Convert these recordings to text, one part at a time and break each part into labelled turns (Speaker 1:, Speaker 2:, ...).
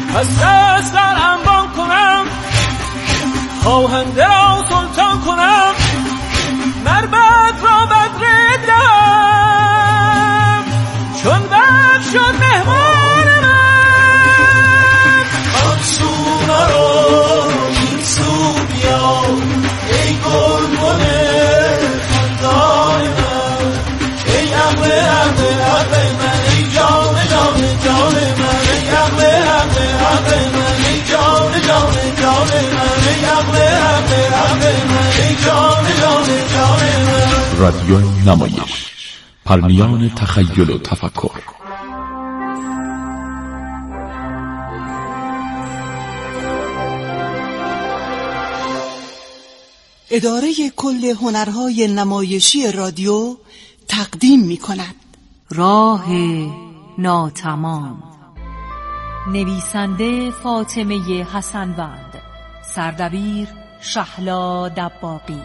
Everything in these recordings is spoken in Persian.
Speaker 1: از دست در انبان کنم، خواهنده را سلطان کنم، مربد را بدر دم، چون بد شد مهمان من. آن سو مرا این سو بیا، ای گلبن خندان من، ای عقل عقل عقل من، ای جان جان جان من، ای عقل عقل عقل من، ای جان جان جان من، ای عقل عقل عقل من، ای جان جان جان من.
Speaker 2: رادیو نمایش، پرنیان تخیل و تفکر.
Speaker 3: اداره کل هنرهای نمایشی رادیو تقدیم می کند
Speaker 4: راه ناتمام. نویسنده فاطمه حسنوند، سردبیر شهلا دباغی.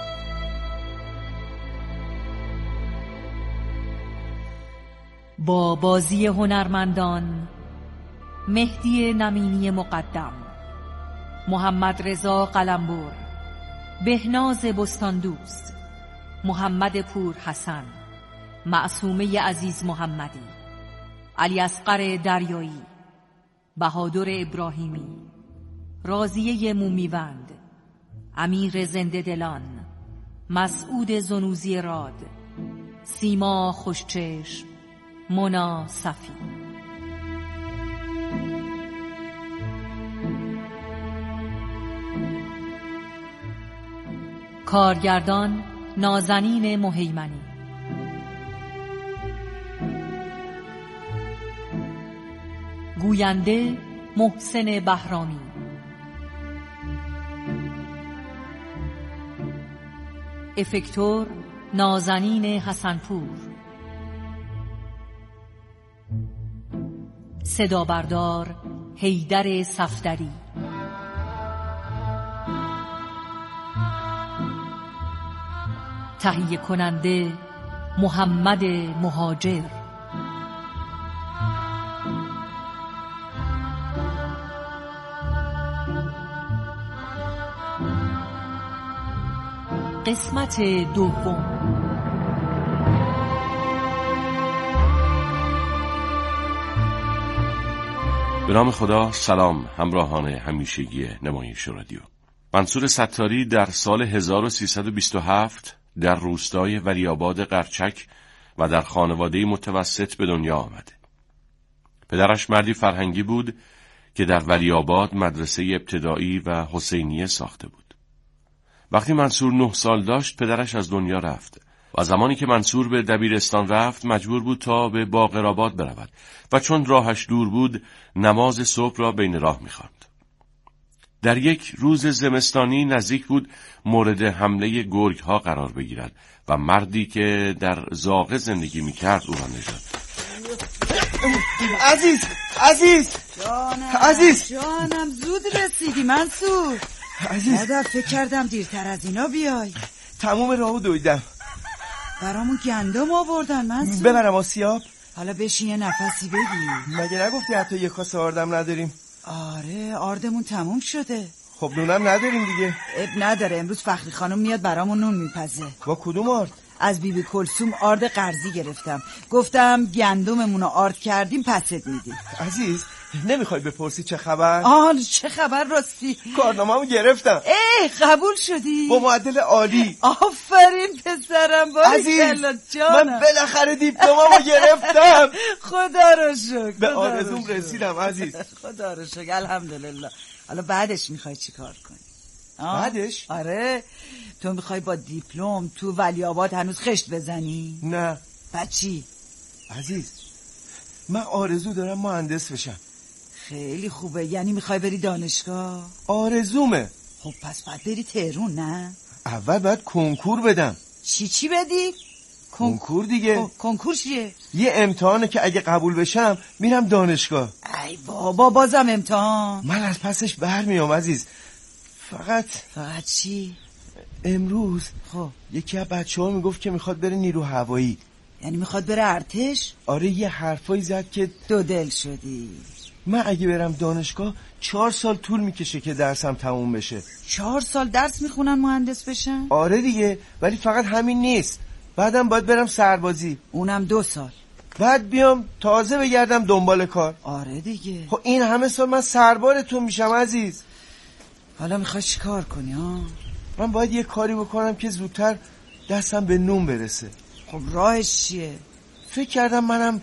Speaker 4: با بازی هنرمندان مهدی نمینی مقدم، محمد رضا قلمبر، بهناز بستاندوست، محمد پور حسن، معصومه عزیز محمدی، علی اصغر دریایی، بهادر ابراهیمی، راضیه مومیوند، امیر زنده دلان، مسعود زنوزی راد، سیما خوشچشم، مونا صفی. کارگردان نازنین مهیمنی. گوینده محسن بهرامی. افکتور نازنین حسنپور. صدا بردار حیدر صفدری. تهیه کننده محمد مهاجر. قسمت دوم.
Speaker 5: به نام خدا. سلام همراهان همیشگی نمایش رادیو. منصور ستاری در سال 1327 در روستای ولی‌آباد قرچک و در خانواده متوسط به دنیا آمد. پدرش مردی فرهنگی بود که در ولی‌آباد مدرسه ابتدایی و حسینیه ساخته بود. وقتی منصور 9 سال داشت پدرش از دنیا رفت و زمانی که منصور به دبیرستان رفت مجبور بود تا به باقرآباد برود و چون راهش دور بود نماز صبح را بین راه می‌خواند. در یک روز زمستانی نزدیک بود مورد حمله گرگ‌ها قرار بگیرد و مردی که در زاغه زندگی می‌کرد او را نجات.
Speaker 6: عزیز جانم زود رسیدی منصور. عزیز فکر کردم دیرتر از اینا بیای.
Speaker 7: تموم راهو دویدم.
Speaker 6: برامون گندم آوردن منصور.
Speaker 7: ببرم آسیاب؟
Speaker 6: حالا بشین یه نفسی بگی.
Speaker 7: مگه نگفتی حتی یک کاسه آردم نداریم؟
Speaker 6: آره آردمون تموم شده.
Speaker 7: خب نونم نداریم دیگه.
Speaker 6: اب نداره، امروز فخری خانم میاد برامون نون میپزه.
Speaker 7: با کدوم آرد؟
Speaker 6: از بیبی کلثوم آرد قرضی گرفتم، گفتم گندممونو آرد کردیم پست میدیم.
Speaker 7: عزیز نمیخوای بپرسی چه خبر؟
Speaker 6: چه خبر راستی؟
Speaker 7: کارنامه‌مو گرفتم.
Speaker 6: قبول شدی؟
Speaker 7: با معدل عالی.
Speaker 6: آفرین پسرم.
Speaker 7: عزیز من بالاخره دیپلممو گرفتم.
Speaker 6: خدا رو شکر.
Speaker 7: به آرزوم رسیدم عزیز.
Speaker 6: خدا رو شکر الحمدلله. حالا بعدش میخوای چی کار کنی؟
Speaker 7: بعدش؟
Speaker 6: آره تو میخوای با دیپلم تو ولی‌آباد هنوز خشت بزنی؟
Speaker 7: نه.
Speaker 6: بچی؟
Speaker 7: عزیز من آرزو دارم مهندس بشم.
Speaker 6: خیلی خوبه، یعنی میخوای بری دانشگاه؟
Speaker 7: آرزومه.
Speaker 6: خب پس باید بری تهرون نه؟
Speaker 7: اول باید کنکور بدم.
Speaker 6: چی بدی؟
Speaker 7: کنکور دیگه.
Speaker 6: کنکور چیه؟
Speaker 7: یه امتحانه که اگه قبول بشم میرم دانشگاه.
Speaker 6: ای بابا بازم امتحان؟
Speaker 7: من از پسش برمیام عزیز. فقط
Speaker 6: چی؟
Speaker 7: امروز
Speaker 6: خب
Speaker 7: یکی از بچه‌ها میگفت که میخواد بره نیرو هوایی.
Speaker 6: یعنی میخواد بره ارتش؟
Speaker 7: آره یه حرفایی زد که
Speaker 6: دو دل شدی.
Speaker 7: من اگه برم دانشگاه 4 سال طول میکشه که درسم تموم بشه.
Speaker 6: 4 سال درس میخونن مهندس بشن؟
Speaker 7: آره دیگه، ولی فقط همین نیست. بعدم باید برم سربازی،
Speaker 6: اونم 2 سال.
Speaker 7: بعد بیام تازه بگردم دنبال کار.
Speaker 6: آره دیگه.
Speaker 7: خب این همه سال من سربارتون میشم عزیز.
Speaker 6: حالا میخوای چی کار کنی ها؟
Speaker 7: من باید یه کاری بکنم که زودتر دستم به نون برسه.
Speaker 6: خب راهش چیه؟
Speaker 7: فکر کردم منم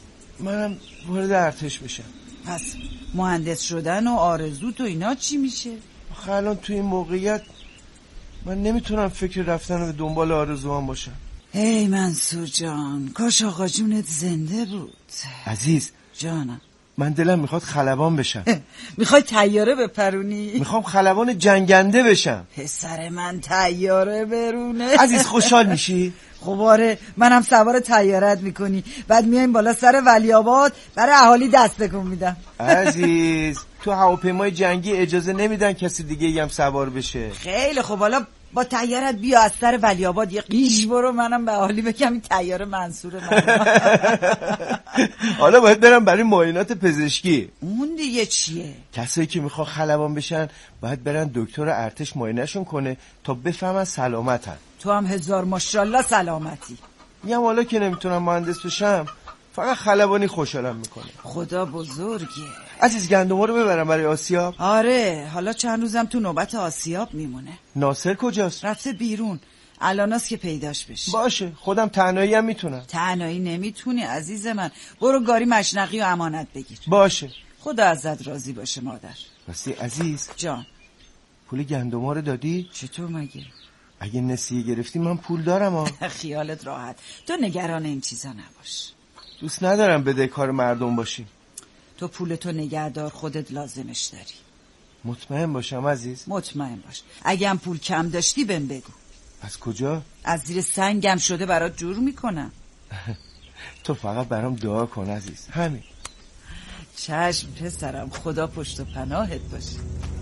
Speaker 7: وارد ارتش بشم.
Speaker 6: پس مهندس شدن و آرزوت و اینا چی میشه؟
Speaker 7: آخه الان تو این موقعیت من نمیتونم فکر رفتن به دنبال آرزوام باشم.
Speaker 6: ای منصور جان، کاش آقا جونت زنده بود.
Speaker 7: عزیز
Speaker 6: جانم،
Speaker 7: من دلم میخواد خلبان بشم.
Speaker 6: میخوای طیاره بپرونی؟
Speaker 7: میخوام خلبان جنگنده بشم.
Speaker 6: پسر من طیاره برونه.
Speaker 7: عزیز خوشحال میشی؟
Speaker 6: خب آره، منم سوار طیارت میکنی، بعد میایم بالا سر ولی آباد برای اهالی دست تکون میدم.
Speaker 7: عزیز تو هواپیمای جنگی اجازه نمیدن کسی دیگه هم سوار بشه.
Speaker 6: خیلی خب، حالا با طیارت بیا از سر ولی آباد یه قیش برو، منم به اهالی بگم این طیاره منصور من.
Speaker 7: حالا باید برم برای معاینات پزشکی.
Speaker 6: اون دیگه چیه؟
Speaker 7: کسایی که میخوان خلبان بشن باید برن دکتر ارتش معاینه‌شون کنه تا بفهمن سلامتن.
Speaker 6: تو هم 1000 ماشاءالله سلامتی.
Speaker 7: میگم حالا که نمیتونم مهندس بشم فقط خلبانی خوشحالم میکنه.
Speaker 6: خدا بزرگه.
Speaker 7: عزیز گندما رو ببرم برای آسیاب؟
Speaker 6: آره، حالا چند روزم تو نوبت آسیاب میمونه.
Speaker 7: ناصر کجاست؟
Speaker 6: رفته بیرون، الاناست که پیداش بشه.
Speaker 7: باشه، خودم تنهایی هم میتونم.
Speaker 6: تنهایی نمیتونی عزیز من، برو گاری مشنقی و امانت بگیر.
Speaker 7: باشه.
Speaker 6: خدا ازت راضی باشه مادر.
Speaker 7: راستی عزیز
Speaker 6: جان،
Speaker 7: پول گندما رو دادی؟
Speaker 6: چطور مگه؟
Speaker 7: اگه نسیه گرفتی من پول دارم ها.
Speaker 6: خیالت راحت، تو نگران این چیزا نباش.
Speaker 7: دوست ندارم بدهکار مردم باشی.
Speaker 6: تو پولتو نگهدار، خودت لازمش داری.
Speaker 7: مطمئن باشم عزیز؟
Speaker 6: مطمئن باش. اگه هم پول کم داشتی بهم بگو.
Speaker 7: از کجا؟
Speaker 6: از زیر سنگم شده برات جور میکنم.
Speaker 7: تو فقط برام دعا کن عزیز، همین.
Speaker 6: چشم پسرم، خدا پشت و پناهت باشه.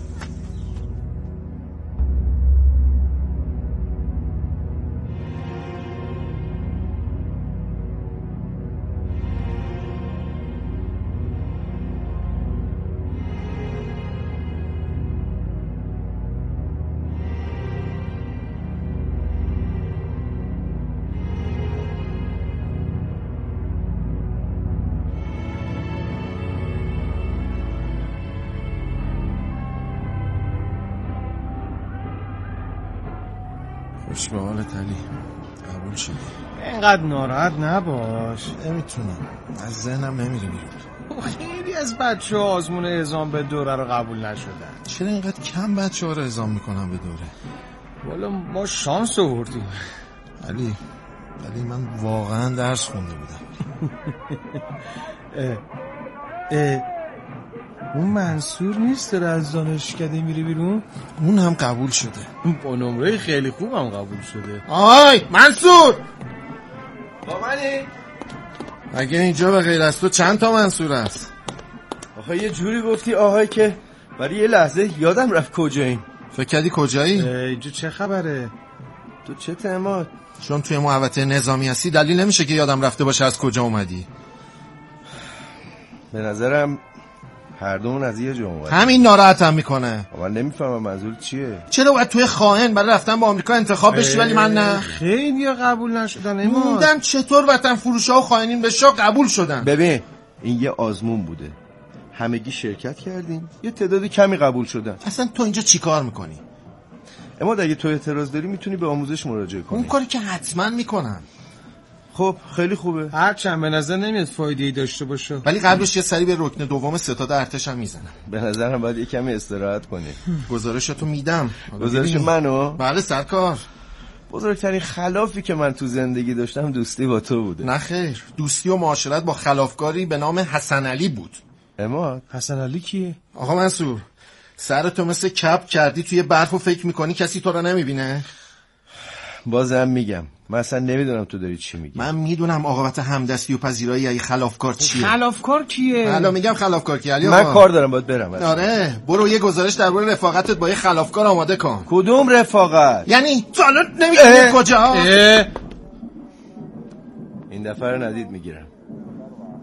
Speaker 8: خوش به حالت علی، قبول شدی.
Speaker 9: اینقدر ناراحت نباش.
Speaker 8: نمیتونم، از ذهنم نمیره بیرون.
Speaker 9: خیلی از بچه ها آزمون اعزام به دوره رو قبول نشدن.
Speaker 8: چرا اینقدر کم بچه ها رو اعزام میکنن به دوره؟
Speaker 9: والا ما شانس آوردیم
Speaker 8: علی من واقعا درس خونده بودم.
Speaker 9: اون منصور نیست داره از دانشکده میره بیرون؟
Speaker 8: اون هم قبول شده،
Speaker 9: با نمره خیلی خوبم قبول شده.
Speaker 8: آی منصور،
Speaker 7: با منی؟
Speaker 8: اگه اینجا به غیر از تو چند تا منصور است؟
Speaker 7: آخه یه جوری گفتی آهای که برای یه لحظه یادم رفت کجاییم.
Speaker 8: فکر کردی کجایی؟
Speaker 9: اینجا چه خبره؟
Speaker 7: تو چه تمات؟
Speaker 8: چون توی محوطه نظامی هستی دلیل نمیشه که یادم رفته باشه از کجا اومدی.
Speaker 7: به نظرم هر دومون از یه جا اومدیم.
Speaker 8: همین ناراحتم میکنه.
Speaker 7: من نمیفهمم منظور چیه.
Speaker 8: چرا باید توی خائن برای رفتن با آمریکا انتخاب بشی ولی من نه؟
Speaker 9: خیلی قبول نشدن.
Speaker 8: موندن چطور وطن فروشا و خائنین به شاه قبول شدن؟
Speaker 7: ببین این یه آزمون بوده، همگی شرکت کردیم، یه تعداد کمی قبول شدن.
Speaker 8: اصلا تو اینجا چی کار میکنی؟
Speaker 7: اما اگه تو اعتراض داری میتونی به آموزش مراجعه کنی.
Speaker 8: اون کاری که حتما میکنم.
Speaker 7: خب خیلی خوبه.
Speaker 9: هرچند به نظر نمیاد فایده‌ای داشته باشه،
Speaker 8: ولی قبلش یه سری به رکن دوم ستاد ارتش هم میزنم.
Speaker 7: به نظرم باید یه کمی استراحت کنی.
Speaker 8: گزارشتو میدم.
Speaker 7: گزارش منو؟
Speaker 8: بله سرکار.
Speaker 7: بزرگترین خلافی که من تو زندگی داشتم دوستی با تو بوده.
Speaker 8: نه خیر، دوستی و معاشرت با خلافکاری به نام حسن علی بود.
Speaker 7: اما
Speaker 9: حسن علی کیه؟
Speaker 8: آقا منصور، سرتو مثل کپ کردی توی برف و فکر میکنی کسی تو رو نمیبینه؟
Speaker 7: بازم میگم من اصلا نمیدونم تو داری چی میگی.
Speaker 8: من میدونم عاقبت همدستی و پذیرایی ای خلافکار چیه.
Speaker 9: خلافکار کیه؟
Speaker 8: حالا میگم خلافکار کیه علی
Speaker 7: من
Speaker 8: آقا.
Speaker 7: کار دارم باید برم.
Speaker 8: آره برو یه گزارش درباره رفاقتت با یه خلافکار آماده کن.
Speaker 7: کدوم رفاقت؟
Speaker 8: یعنی تو الان نمیدونی کجا؟
Speaker 7: این دفعه رو ندید میگیرم.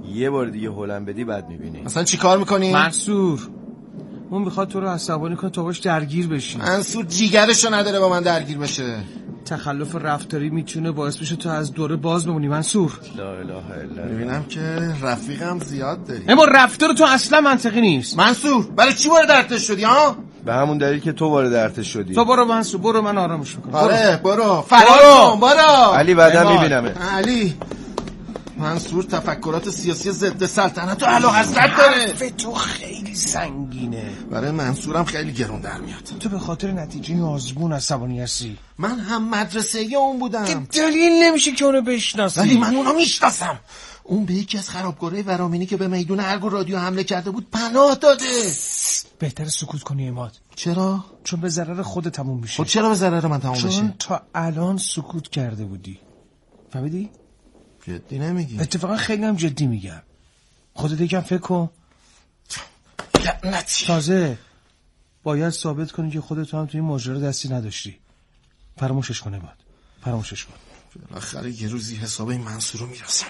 Speaker 7: یه بار دیگه هلم بدی بعد میبینی.
Speaker 8: مثلا چی کار میکنی؟
Speaker 9: منصور اون میخواد تو رو عصبانی کنه تا باش درگیر بشی.
Speaker 8: منصور جیگرشو نداره با من درگیر بشه.
Speaker 9: تخلف رفتاری میتونه باعث بشه تو از دوره باز بمونی منصور.
Speaker 7: لا اله الا الله.
Speaker 8: میبینم که رفیقم زیاد داری.
Speaker 9: اما رفتار تو اصلا منطقی نیست.
Speaker 8: منصور برای چی وارد ارتش شدی ها؟
Speaker 7: به همون دلیل که تو وارد ارتش شدی.
Speaker 9: تو برو منصور، برو، من آرامش میکنم.
Speaker 8: آره برو فرار کن برو.
Speaker 7: علی بعدا میبینمه.
Speaker 8: علی منصور تفکرات سیاسی ضد سلطنت و اعلی حضرت داره.
Speaker 9: حرف تو خیلی سنگینه.
Speaker 8: برای منصورم خیلی گرون در میاد.
Speaker 9: تو به خاطر نتیجه آزمون عصبانی هستی.
Speaker 8: من هم مدرسه اون بودم.
Speaker 9: دلیل نمیشه که اونو بشناسی.
Speaker 8: ولی من اونو میشناسم. اون به یکی از خرابکارهای ورامینی که به میدون ارگ و رادیو حمله کرده بود پناه داده.
Speaker 9: بهتره سکوت کنی عماد.
Speaker 8: چرا؟
Speaker 9: چون به ضرر خود تموم میشه.
Speaker 8: خب چرا به ضرر من تموم بشه؟
Speaker 9: چون تا الان سکوت کرده بودی. فهمیدی؟
Speaker 8: جدی نمیگی؟
Speaker 9: اتفاقا خیلی هم جدی میگم. خودت یکم فکر کن.
Speaker 8: لعنتی.
Speaker 9: تازه باید ثابت کنی که خودت هم توی این ماجرا دستی نداشتی. فراموشش کنه بعد. فراموشش کن.
Speaker 8: بالاخره یه روزی حساب این منصور رو میرسم.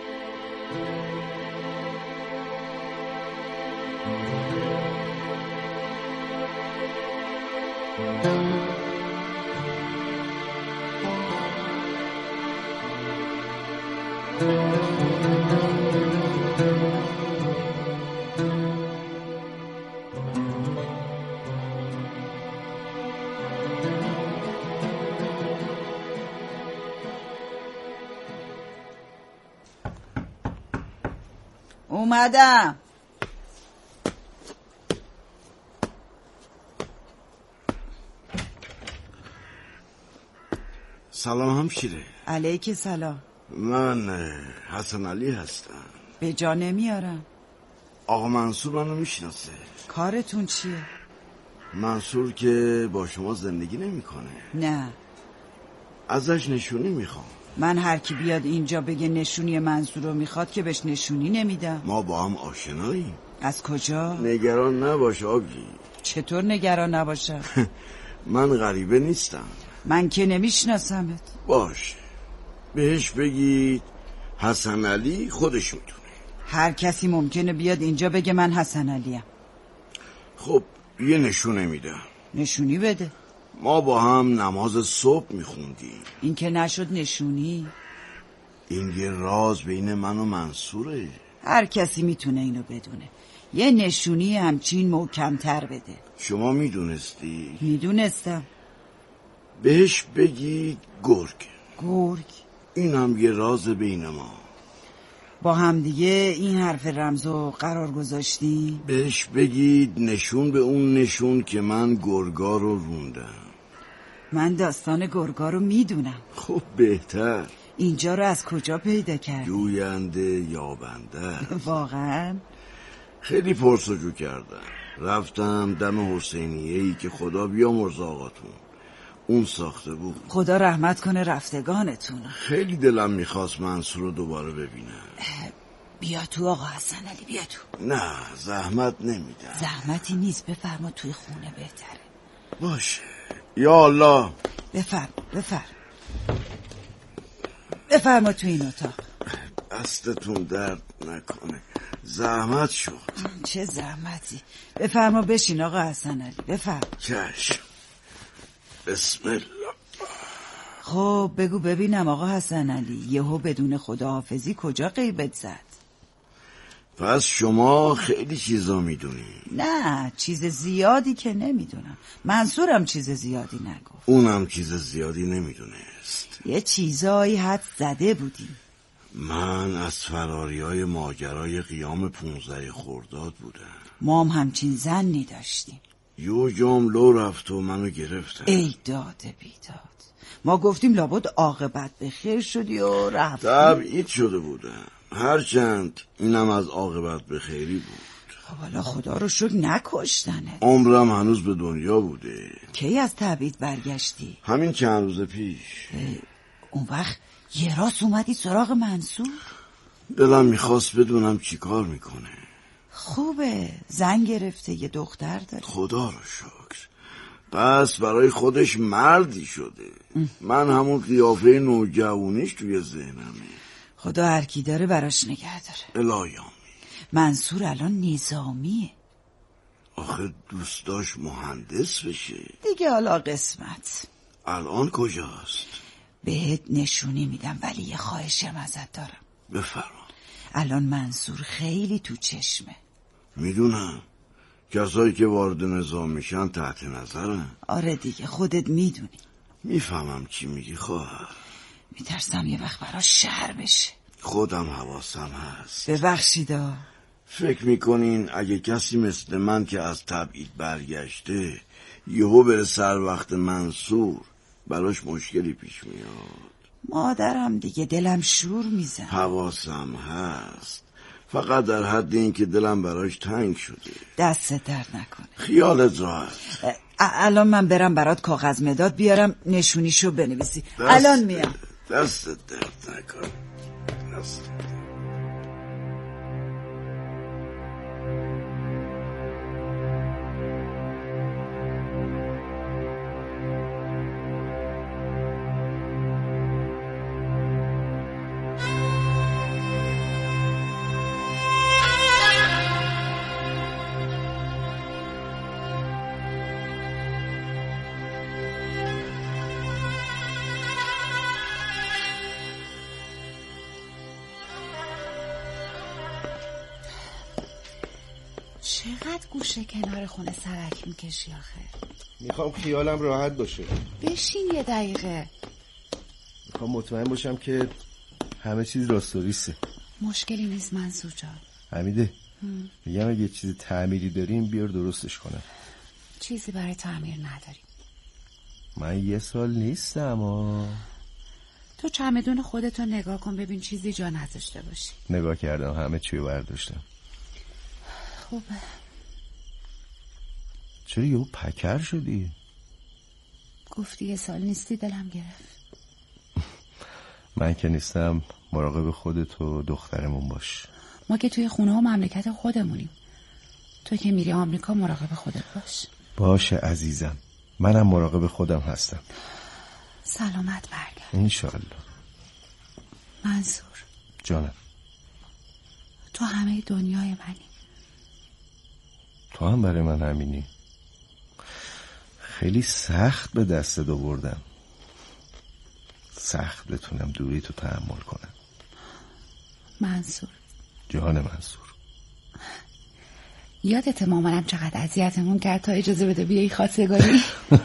Speaker 6: اومدم.
Speaker 10: سلام همشیره.
Speaker 6: علیک سلام.
Speaker 10: من حسن علی هستم.
Speaker 6: به جا نمیارم.
Speaker 10: آقا منصور منو میشناسه.
Speaker 6: کارتون چیه؟
Speaker 10: منصور که با شما زندگی نمیکنه.
Speaker 6: نه.
Speaker 10: ازش نشونی میخوام.
Speaker 6: من هر کی بیاد اینجا بگه نشونی منصور رو میخواد که بهش نشونی نمیدم.
Speaker 10: ما با هم آشناییم.
Speaker 6: از کجا؟
Speaker 10: نگران نباش آبجی.
Speaker 6: چطور نگران نباشم؟
Speaker 10: من غریبه نیستم.
Speaker 6: من که نمیشناسمت.
Speaker 10: باشه بهش بگید حسن علی خودش میدونه.
Speaker 6: هر کسی ممکنه بیاد اینجا بگه من حسن علیم.
Speaker 10: خب یه نشونه میدم.
Speaker 6: نشونی بده.
Speaker 10: ما با هم نماز صبح میخوندیم.
Speaker 6: این که نشد نشونی.
Speaker 10: این یه راز بین من و منصوره.
Speaker 6: هر کسی میتونه اینو بدونه. یه نشونی همچین محکم‌تر بده.
Speaker 10: شما میدونستی؟
Speaker 6: میدونستم.
Speaker 10: بهش بگید گرگ.
Speaker 6: گرگ؟
Speaker 10: این هم یه راز بین ما.
Speaker 6: با هم دیگه این حرف رمزو قرار گذاشتی؟
Speaker 10: بهش بگید نشون به اون نشون که من گرگا رو روندم.
Speaker 6: من داستان گرگا رو میدونم.
Speaker 10: خب بهتر.
Speaker 6: اینجا رو از کجا پیدا کردی؟
Speaker 10: جوینده یابنده.
Speaker 6: واقعا؟
Speaker 10: خیلی پرسجو کردم. رفتم دم حسینیه‌ای که خدا بیامرز آقاتون اون ساخته بود.
Speaker 6: خدا رحمت کنه رفتگانتون.
Speaker 10: خیلی دلم میخواست منصور رو دوباره ببینم.
Speaker 6: بیا تو آقا حسن علی، بیا تو.
Speaker 10: نه زحمت نمیدم.
Speaker 6: زحمتی نیست، بفرما توی خونه بهتره.
Speaker 10: باشه یا الله.
Speaker 6: بفرما توی این اتاق.
Speaker 10: دستتون درد نکنه، زحمت شد.
Speaker 6: چه زحمتی. بفرما بشین آقا حسن علی، بفرما.
Speaker 10: چشم. بسم الله.
Speaker 6: خب بگو ببینم آقا حسن علی، یهو بدون خداحافظی کجا غیبت زد؟
Speaker 10: پس شما خیلی چیزا میدونی؟
Speaker 6: نه چیز زیادی که نمیدونم. منصورم چیز زیادی نگفت.
Speaker 10: اونم چیز زیادی نمیدونست.
Speaker 6: یه چیزایی حد زده بودیم.
Speaker 10: من از فراریای ماجرای قیام 15 خرداد بودم.
Speaker 6: ما هم همچین ظنی داشتیم.
Speaker 10: یو جام لو رفت و منو گرفتن.
Speaker 6: ای داد بیداد. ما گفتیم لابد عاقبت به خیر شدی و رفتی.
Speaker 10: تبعید شده بودم، هرچند اینم از عاقبت به خیری بود.
Speaker 6: خب حالا خدا رو شکر نکشتنه.
Speaker 10: عمرم هنوز به دنیا بوده.
Speaker 6: کی از تبعید برگشتی؟
Speaker 10: همین چند روز پیش.
Speaker 6: اون وقت یه راست اومدی سراغ منصور؟
Speaker 10: دلم میخواست بدونم چی کار میکنه.
Speaker 6: خوبه، زن گرفته، یه دختر داره.
Speaker 10: خدا رو شکر. پس برای خودش مردی شده. من همون قیافه نوجوانیش توی ذهنمه.
Speaker 6: خدا هر کی داره براش نگه داره.
Speaker 10: الهیامی
Speaker 6: منصور الان نظامیه.
Speaker 10: آخه دوست داشت مهندس بشه
Speaker 6: دیگه حالا قسمت.
Speaker 10: الان کجاست؟
Speaker 6: بهت نشونی میدم ولی یه خواهشم ازت دارم.
Speaker 10: بفرما.
Speaker 6: الان منصور خیلی تو چشمه.
Speaker 10: میدونم کسایی که وارد نظام میشن تحت نظرن.
Speaker 6: آره دیگه خودت میدونی.
Speaker 10: میفهمم چی میگی خواهر.
Speaker 6: میترسم یه وقت براش شهر بشه.
Speaker 10: خودم حواسم هست.
Speaker 6: ببخشیدا.
Speaker 10: فکر میکنین اگه کسی مثل من که از تبعید برگشته یهو بره سر وقت منصور براش مشکلی پیش میاد؟
Speaker 6: مادرم دیگه دلم شور میزن.
Speaker 10: حواسم هست، فقط در حد این که دلم براش تنگ شده.
Speaker 6: دست درد نکنه.
Speaker 10: خیالت راحت.
Speaker 6: الان من برم برات کاغذ مداد بیارم نشونیشو بنویسی. الان میام.
Speaker 10: دست درد نکنه. دست.
Speaker 11: چقدر گوشه کنار خونه سرک میکشی آخه؟
Speaker 7: میخوام خیالم راحت باشه.
Speaker 11: بشین یه دقیقه.
Speaker 7: میخوام مطمئن باشم که همه چیز راستوریسته.
Speaker 11: مشکلی نیست منصور جان.
Speaker 7: حمیده میگم اگه چیز تعمیری داریم بیار درستش کنم.
Speaker 11: چیزی برای تعمیر نداریم.
Speaker 7: من 1 سال نیستم اما
Speaker 11: تو چمدون خودتو نگاه کن ببین چیزی جا نذاشته باشی.
Speaker 7: نگاه کردم همه چیو برداشتم.
Speaker 11: خوبه.
Speaker 7: چرا یهو پکر شدی؟
Speaker 11: گفتی 1 سال نیستی دلم گرفت.
Speaker 7: من که نیستم مراقب خودت و دخترمون باش.
Speaker 11: ما که توی خونه و مملکت خودمونیم. تو که میری آمریکا مراقب خودت باش.
Speaker 7: باشه عزیزم، منم مراقب خودم هستم.
Speaker 11: سلامت برگرد
Speaker 7: انشالله.
Speaker 11: منصور
Speaker 7: جانم،
Speaker 11: تو همه دنیای منی.
Speaker 7: تو هم برای من همینی. خیلی سخت به دست آوردم. سخت بتونم دوری تو تحمل کنم.
Speaker 11: منصور
Speaker 7: جان منصور،
Speaker 11: یادت مامانم چقدر اذیتمون کرد تا اجازه بده بیایی خواستگاری؟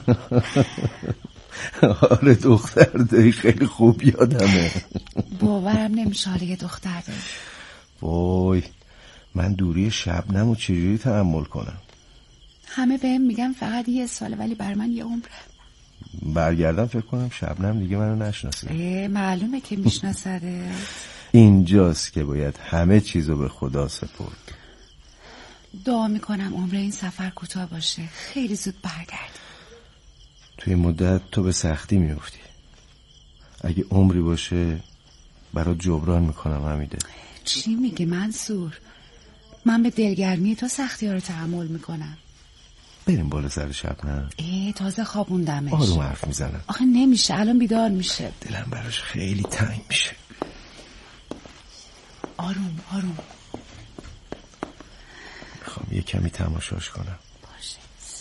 Speaker 7: آره دختر داری، خیلی خوب یادمه.
Speaker 11: باورم نمیشه حالا یه دختر داری.
Speaker 7: وای من دوری شبنمو چجوری تحمل کنم؟
Speaker 11: همه بهم میگن فقط 1 ساله ولی بر من یه عمره.
Speaker 7: برگردم فکر کنم شبنم دیگه منو نشناسه.
Speaker 11: معلومه که میشناسه.
Speaker 7: اینجاست که باید همه چیزو به خدا سپرد.
Speaker 11: دعا میکنم عمر این سفر کوتاه باشه، خیلی زود برگرد.
Speaker 7: توی مدت تو به سختی میفتی. اگه عمری باشه برات جبران میکنم. حمیده
Speaker 11: چی میگی منصور؟ من به دلگرمی تو سختی ها رو تحمل میکنم.
Speaker 7: بریم بالا سر شبنم.
Speaker 11: تازه خوابوندمش.
Speaker 7: آروم حرف میزنم.
Speaker 11: آخه نمیشه، الان بیدار میشه.
Speaker 7: دلم براش خیلی تنگ میشه.
Speaker 11: آروم آروم.
Speaker 7: میخوام یه کمی تماشاش کنم.
Speaker 11: باشه.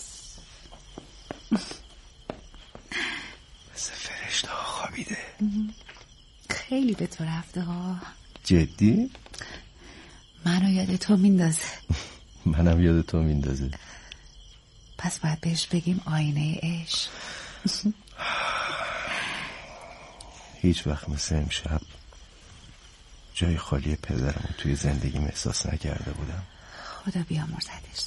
Speaker 7: مثل فرشته ها خوابیده.
Speaker 11: خیلی به تو رفته ها.
Speaker 7: جدی؟
Speaker 11: منو یاد تو میندازه.
Speaker 7: منم یاد تو میندازه.
Speaker 11: پس باید بهش بگیم آینه عشق.
Speaker 7: هیچ وقت مثل امشب جای خالی پدرمو توی زندگیم احساس نکرده بودم.
Speaker 11: خدا بیامرزدش.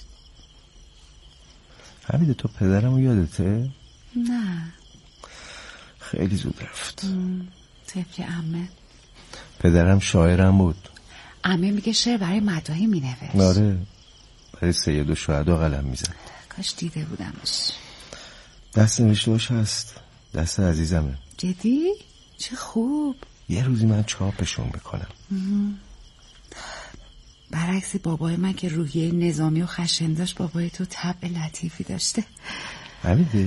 Speaker 7: حمیده تو پدرمو یادته؟
Speaker 11: نه.
Speaker 7: خیلی زود رفت.
Speaker 11: طفل عمه.
Speaker 7: پدرم شاعرم بود.
Speaker 11: عمه میگه شعر برای مداحی مینوشت.
Speaker 7: آره برای سید و شهدا قلم میزد.
Speaker 11: کاش دیده بودمش.
Speaker 7: دست نوشته‌اش هست. دست عزیزمه.
Speaker 11: جدی؟ چه خوب.
Speaker 7: یه روزی من چاپشون میکنم.
Speaker 11: برعکس بابای من که روحیه نظامی و خشن داشت، بابای تو طبع لطیفی داشته.
Speaker 7: حمیده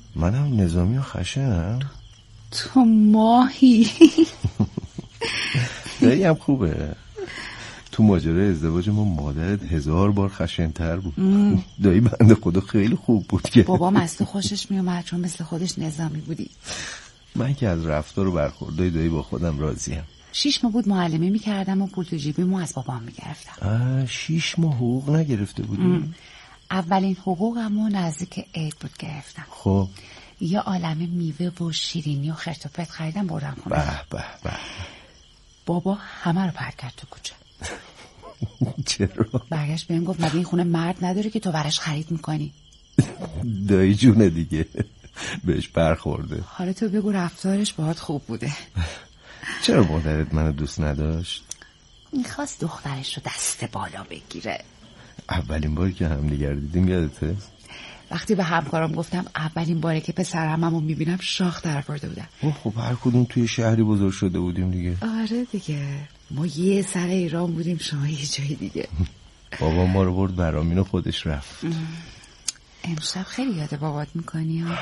Speaker 7: منم نظامی و خشنم.
Speaker 11: تو ماهی.
Speaker 7: دایی هم خوبه. تو ماجرای ازدواج ما مادرت 1000 بار خشن‌تر بود. دایی بنده خدا خیلی خوب بود که
Speaker 11: بابام از تو خوشش میومد چون مثل خودش نظامی بودی.
Speaker 7: من که از رفتار و برخوردهای دایی با خودم راضیم.
Speaker 11: 6 ماه بود معلمی میکردم و پول تو جیبیمو از بابام میگرفتم.
Speaker 7: 6 ماه حقوق نگرفته بودی؟
Speaker 11: اولین حقوقمو نزدیک عید بود گرفتم.
Speaker 7: خب
Speaker 11: یه عالمه میوه و شیرینی و خرت و پرت خریدم بردم خونه.
Speaker 7: به
Speaker 11: بابا همه رو پرت کرد تو کوچه.
Speaker 7: چرا؟
Speaker 11: برگشت بهم گفت مگه این خونه مرد نداره که تو براش خرید میکنی؟
Speaker 7: دایی جونه دیگه، بهش برخورده.
Speaker 11: حالا تو بگو رفتارش باهات خوب بوده.
Speaker 7: چرا مادرت منو دوست نداشت؟
Speaker 11: میخواست دخترش رو دست بالا بگیره.
Speaker 7: اولین باری که همدیگر دیدیم یادته؟
Speaker 11: وقتی به همکارم گفتم اولین باره که پسر عممو میبینم شاخ در برده بودم.
Speaker 7: خب هر کدوم توی شهری بزرگ شده بودیم دیگه.
Speaker 11: آره دیگه، ما یه سر ایران بودیم، شما یه جای دیگه.
Speaker 7: بابا ما رو برد برامین و خودش رفت.
Speaker 11: امشب خیلی یاد بابات میکنی ها؟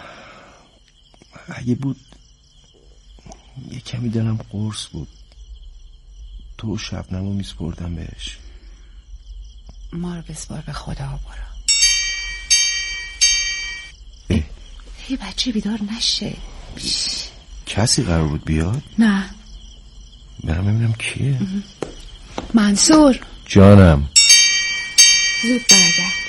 Speaker 7: اگه بود یه کمی دلم قرص بود. تو شبنمو میسپردم بهش.
Speaker 11: ما رو بسپار به خدا برو. هی بچه بیدار نشه.
Speaker 7: کسی قرار بود بیاد؟
Speaker 11: نه.
Speaker 7: برم ببینم کیه.
Speaker 11: منصور
Speaker 7: جانم.
Speaker 11: زود برگرد.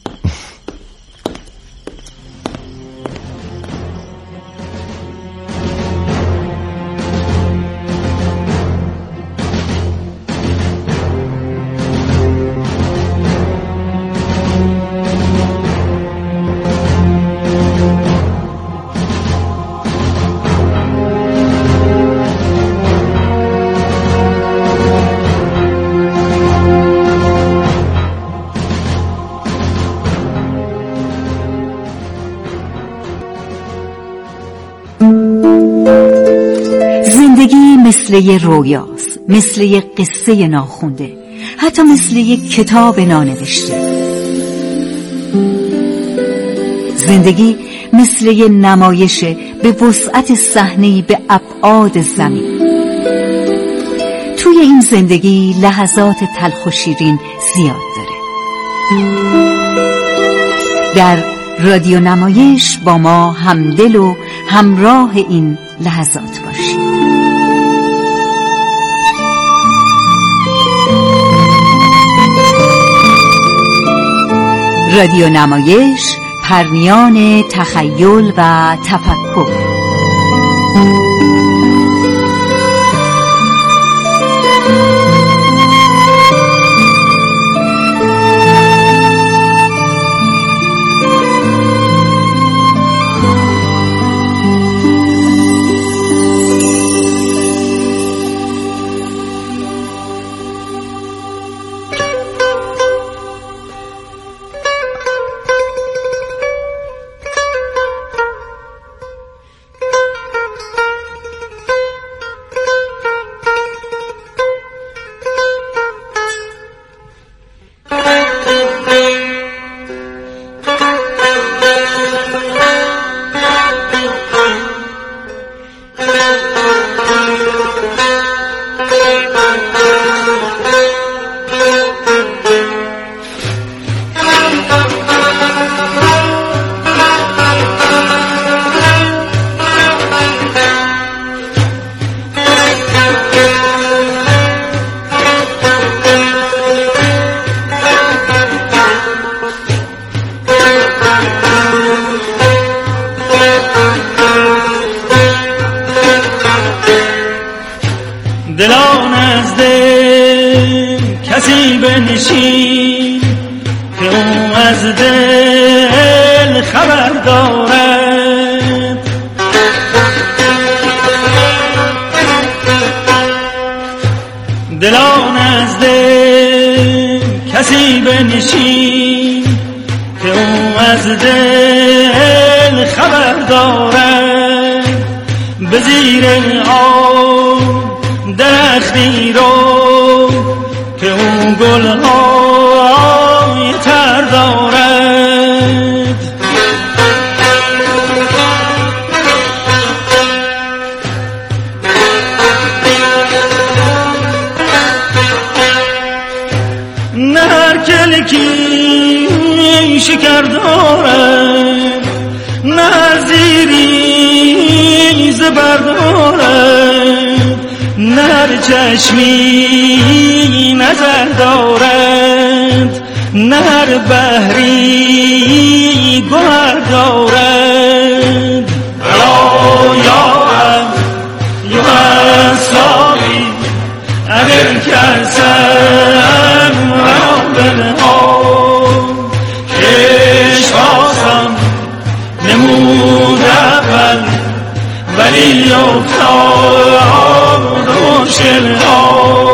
Speaker 4: مثل یه رویاست، مثل یه قصه ناخونده، حتی مثل یه کتاب نانوشته. زندگی مثل یه نمایشه به وسعت صحنه‌ای به ابعاد زمین. توی این زندگی لحظات تلخ و شیرین زیاد داره. در رادیو نمایش با ما همدل و همراه این لحظات باشید. رادیو نمایش، پرمیان تخیل و تفکر.
Speaker 1: دلان از دل کسی بنشین که او از دل خبر دارد. دلان از دل کسی بنشین که او از دل خبر دارد. به زیر آب درختی رو که اون گلهای تر دارد. کلکی شکر دارد نه زیری زبر دارد نه چشمی نظر دارد نه بحری گوهر دارد یا ساقی اگر کسم را بنها کش باسم نمود اول ولی افتاد مشکل ها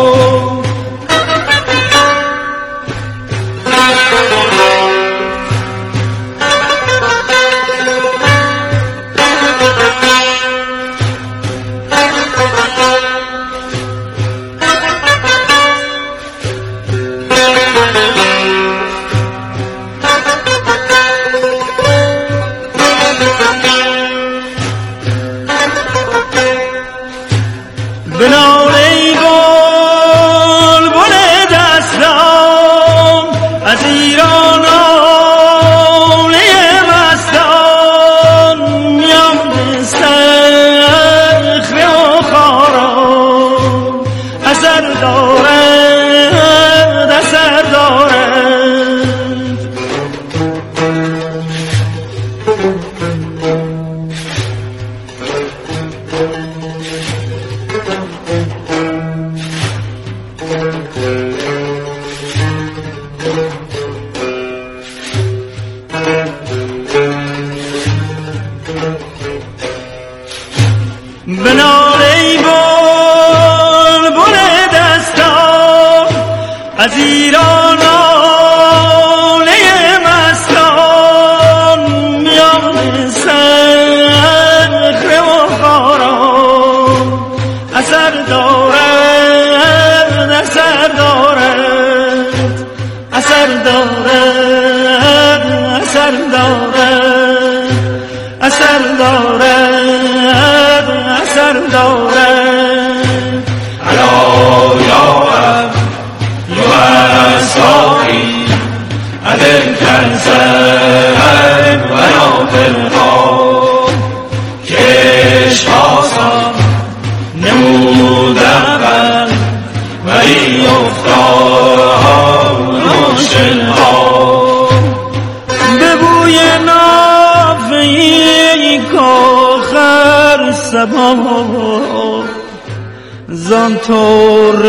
Speaker 1: زان طور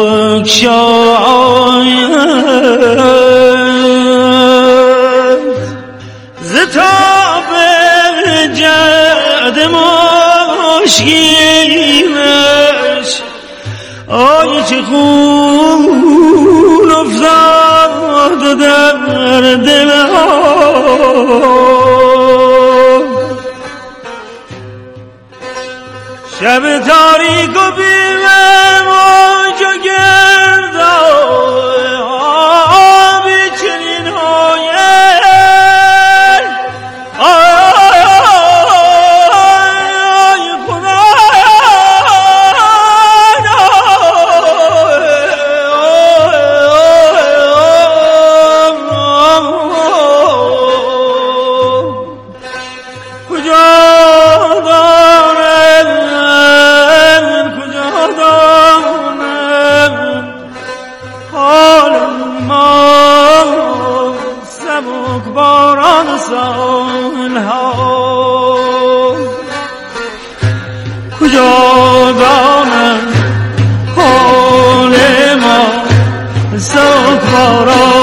Speaker 1: بگشاید ز تاب جد مشکینش آی چه خون افتاد در دل شب تاریک و بیمه موجا گرد آبی چنین
Speaker 12: سوگوارا